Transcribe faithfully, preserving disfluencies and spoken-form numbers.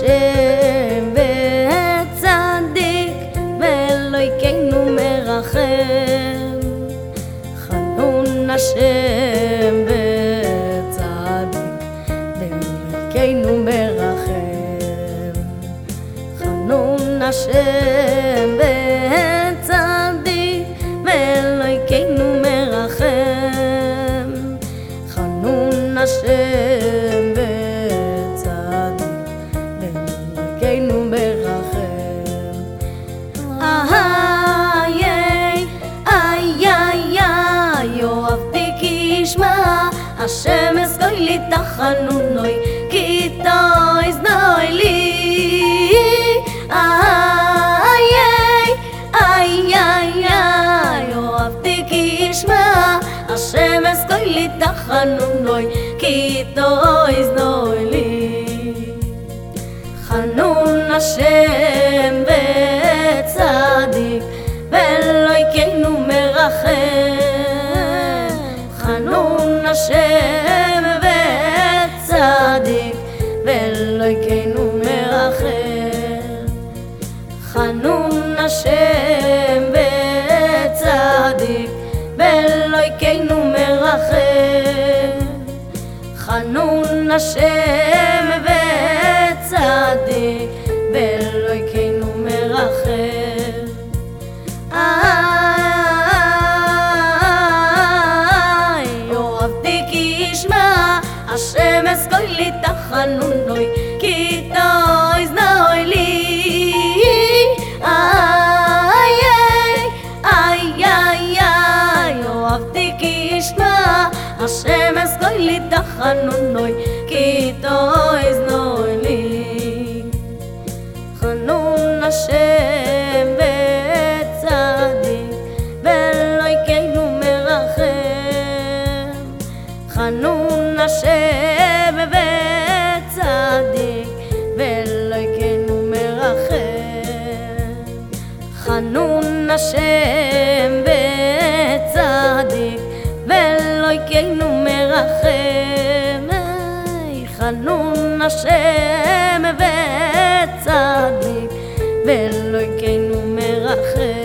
השם וצדיק ואלוהינו מרחם. חנון השם וצדיק ואלוהינו מרחם. חנון השם וצדיק ואלוהינו מרחם. חנון השם וצדיק ואלוהינו מרחם. איי איי איי איי אוהבתי כי ישמע השם אזכוי לי תחנונוי כי תויז נוי לי. איי איי איי איי אוהבתי כי ישמע השם אזכוי לי תחנונוי כי תויז נוי לי. חנון השם וצדיק ואלוהינו מרחם. חנון השם וצדיק ואלוהינו מרחם. חנון השם וצדיק ואלוהינו מרחם. חנון השם וצדיק ואלוהינו מרחם. איי אוהבתי כי ישמע השם אזכוי לי תחנונוי כי תויז נוי לי. איי איי איי איי אוהבתי כי ישמע השם אזכוי לי תחנונוי כי תויז נוי לי. חנון השם וצדיק ואלוהינו מרחם. חנון השם וצדיק ואלוהינו מרחם. חנון השם וצדיק ואלוהינו מרחם. חנון השם וצדיק ואלוהינו מרחם.